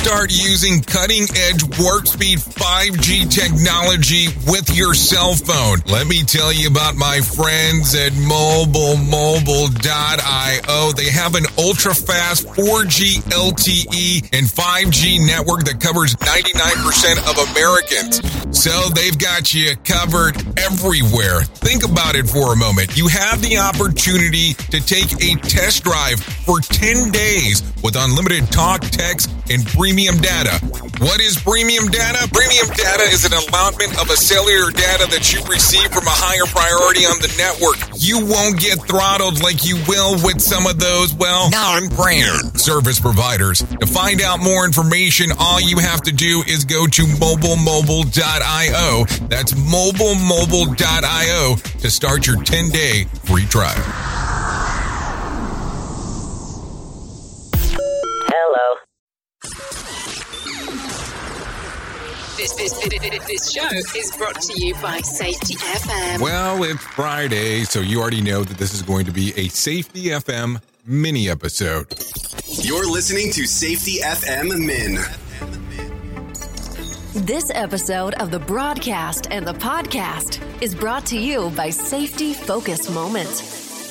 start using cutting-edge warp-speed 5G technology with your cell phone. Let me tell you about my friends at mobilemobile.io. They have an ultra-fast 4G LTE and 5G network that covers 99% of Americans. So they've got you covered everywhere. Think about it for a moment. You have the opportunity to take a test drive for 10 days with unlimited talk, text, and premium data. What is premium data? Premium data is an allotment of a cellular data that you receive from a higher priority on the network. You won't get throttled like you will with some of those, non-brand service providers. To find out more information, all you have to do is go to mobilemobile.io. That's mobilemobile.io to start your 10-day free trial. Hello. This show is brought to you by Safety FM. Well, it's Friday, so you already know that this is going to be a Safety FM mini episode. You're listening to Safety FM Min. This episode of the broadcast and the podcast is brought to you by Safety Focus Moment.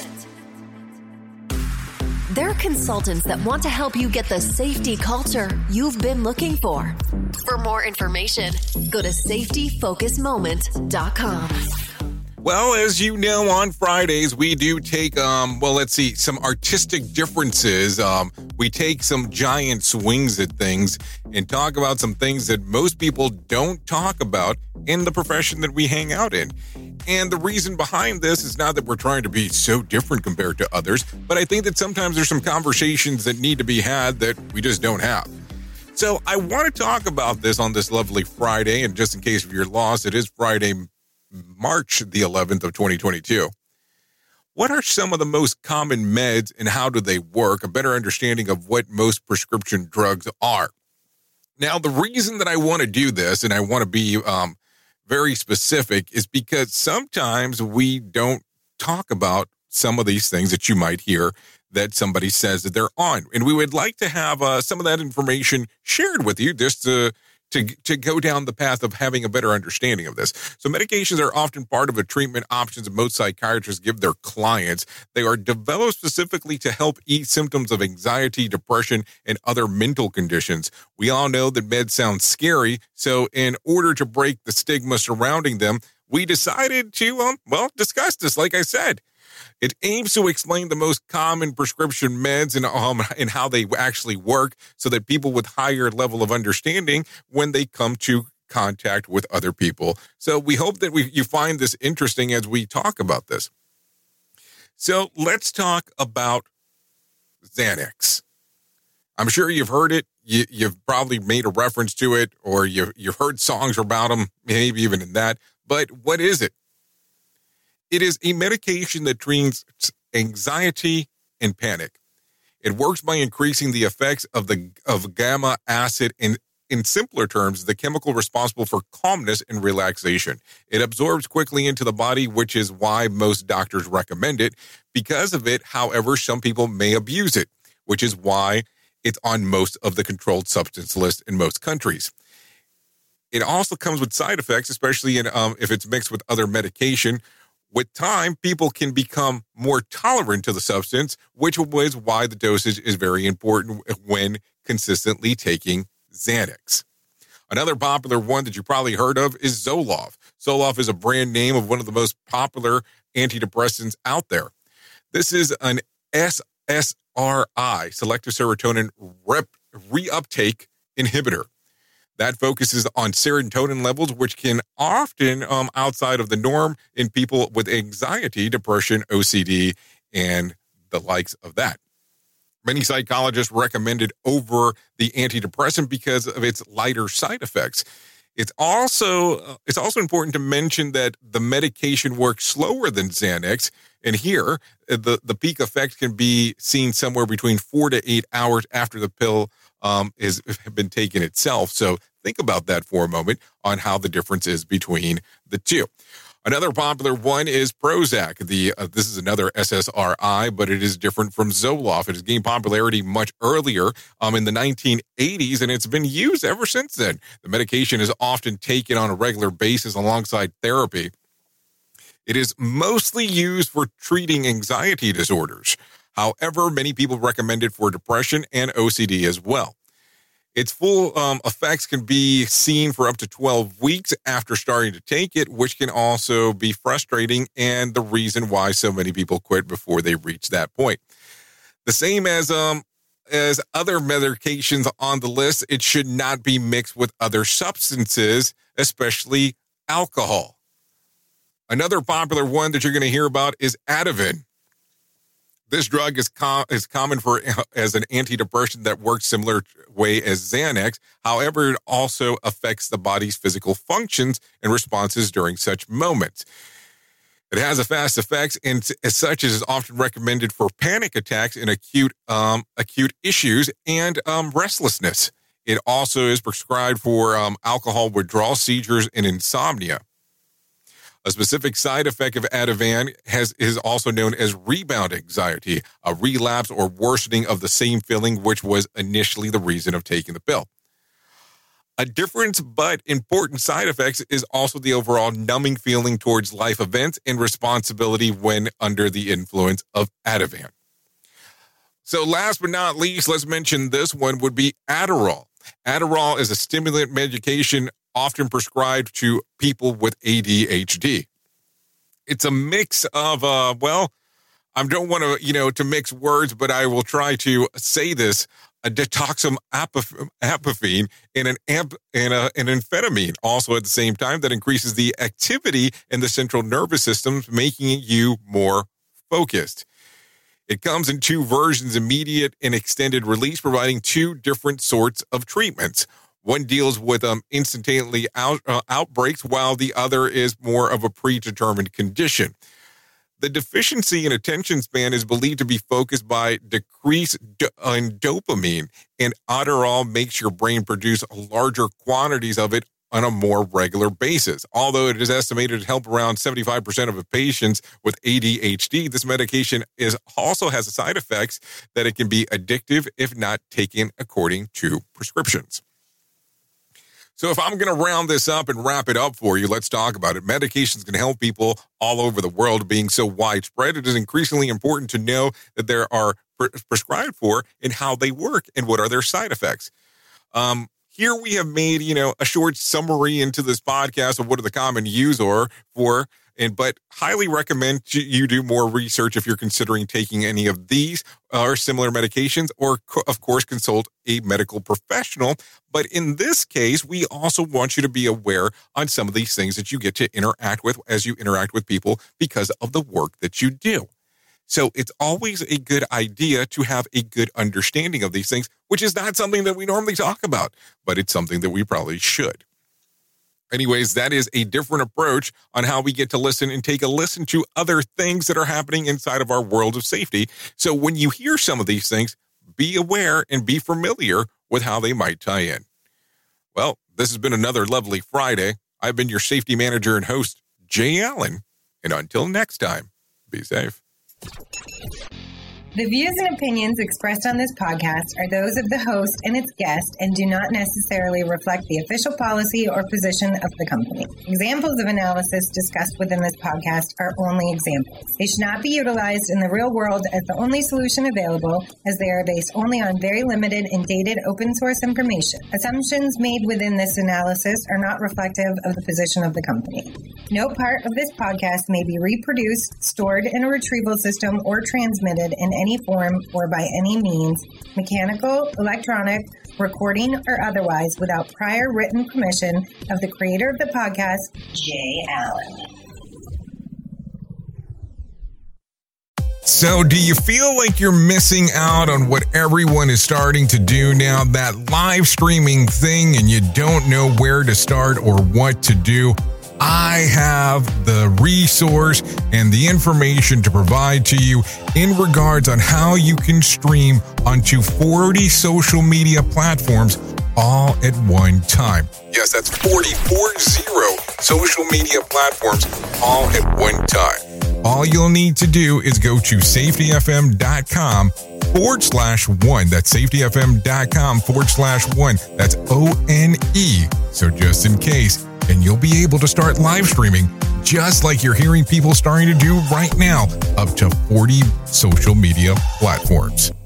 They're consultants that want to help you get the safety culture you've been looking for. For more information, go to safetyfocusmoment.com. Well, as you know, on Fridays, we do take, some artistic differences. We take some giant swings at things and talk about some things that most people don't talk about in the profession that we hang out in. And the reason behind this is not that we're trying to be so different compared to others, but I think that sometimes there's some conversations that need to be had that we just don't have. So I want to talk about this on this lovely Friday, and just in case of your loss, it is Friday, March the 11th of 2022. What are some of the most common meds and how do they work? A better understanding of what most prescription drugs are. Now, the reason that I want to do this, and I want to be very specific, is because sometimes we don't talk about some of these things that you might hear that somebody says that they're on. And we would like to have some of that information shared with you just to go down the path of having a better understanding of this. So medications are often part of the treatment options that most psychiatrists give their clients. They are developed specifically to help ease symptoms of anxiety, depression, and other mental conditions. We all know that meds sound scary, so in order to break the stigma surrounding them, we decided to, discuss this, like I said. It aims to explain the most common prescription meds and how they actually work so that people with higher level of understanding when they come to contact with other people. So we hope that you find this interesting as we talk about this. So let's talk about Xanax. I'm sure you've heard it. You've probably made a reference to it, or you've heard songs about them, maybe even in that. But what is it? It is a medication that treats anxiety and panic. It works by increasing the effects of gamma acid, and in simpler terms, the chemical responsible for calmness and relaxation. It absorbs quickly into the body, which is why most doctors recommend it. Because of it, however, some people may abuse it, which is why it's on most of the controlled substance list in most countries. It also comes with side effects, especially if it's mixed with other medication. With time, people can become more tolerant to the substance, which is why the dosage is very important when consistently taking Xanax. Another popular one that you probably heard of is Zoloft. Zoloft is a brand name of one of the most popular antidepressants out there. This is an SSRI, selective serotonin reuptake inhibitor. That focuses on serotonin levels, which can often outside of the norm in people with anxiety, depression, OCD, and the likes of that. Many psychologists recommend it over the antidepressant because of its lighter side effects. It's also important to mention that the medication works slower than Xanax, and here the peak effect can be seen somewhere between 4 to 8 hours after the pill has been taken itself. So think about that for a moment on how the difference is between the two. Another popular one is Prozac. This is another SSRI, but it is different from Zoloft. It has gained popularity much earlier in the 1980s, and it's been used ever since then. The medication is often taken on a regular basis alongside therapy. It is mostly used for treating anxiety disorders. However, many people recommend it for depression and OCD as well. Its full effects can be seen for up to 12 weeks after starting to take it, which can also be frustrating and the reason why so many people quit before they reach that point. The same as other medications on the list, it should not be mixed with other substances, especially alcohol. Another popular one that you're going to hear about is Ativan. This drug is common as an antidepressant that works similar way as Xanax. However, it also affects the body's physical functions and responses during such moments. It has a fast effects, and as such, it is often recommended for panic attacks and acute issues and restlessness. It also is prescribed for alcohol withdrawal, seizures, and insomnia. A specific side effect of Ativan is also known as rebound anxiety, a relapse or worsening of the same feeling which was initially the reason of taking the pill. A different but important side effect is also the overall numbing feeling towards life events and responsibility when under the influence of Ativan. So last but not least, let's mention this one would be Adderall. Adderall is a stimulant medication often prescribed to people with ADHD. It's a mix of, I don't want to mix words, but I will try to say this, a detoxamphetamine and an amphetamine also at the same time that increases the activity in the central nervous system, making you more focused. It comes in two versions, immediate and extended release, providing two different sorts of treatments. One deals with instantaneously outbreaks, while the other is more of a predetermined condition. The deficiency in attention span is believed to be focused by decrease in dopamine, and Adderall makes your brain produce larger quantities of it on a more regular basis. Although it is estimated to help around 75% of patients with ADHD, this medication also has side effects that it can be addictive if not taken according to prescriptions. So if I'm going to round this up and wrap it up for you, let's talk about it. Medications can help people all over the world. Being so widespread, it is increasingly important to know that there are prescribed for and how they work and what are their side effects. Here we have made, a short summary into this podcast of what are the common use for, but highly recommend you do more research if you're considering taking any of these or similar medications, or of course consult a medical professional. But in this case, we also want you to be aware on some of these things that you get to interact with as you interact with people because of the work that you do. So it's always a good idea to have a good understanding of these things, which is not something that we normally talk about, but it's something that we probably should. Anyways, that is a different approach on how we get to listen and take a listen to other things that are happening inside of our world of safety. So when you hear some of these things, be aware and be familiar with how they might tie in. Well, this has been another lovely Friday. I've been your safety manager and host, Jay Allen. And until next time, be safe. The views and opinions expressed on this podcast are those of the host and its guest and do not necessarily reflect the official policy or position of the company. Examples of analysis discussed within this podcast are only examples. They should not be utilized in the real world as the only solution available, as they are based only on very limited and dated open source information. Assumptions made within this analysis are not reflective of the position of the company. No part of this podcast may be reproduced, stored in a retrieval system, or transmitted in any form or by any means, mechanical, electronic, recording, or otherwise, without prior written permission of the creator of the podcast, Jay Allen. So do you feel like you're missing out on what everyone is starting to do now, that live streaming thing, and you don't know where to start or what to do? I have the resource and the information to provide to you in regards on how you can stream onto 40 social media platforms all at one time. Yes, that's 40 social media platforms all at one time. All you'll need to do is go to safetyfm.com/one. That's safetyfm.com/one. That's ONE. So just in case, and you'll be able to start live streaming just like you're hearing people starting to do right now, up to 40 social media platforms.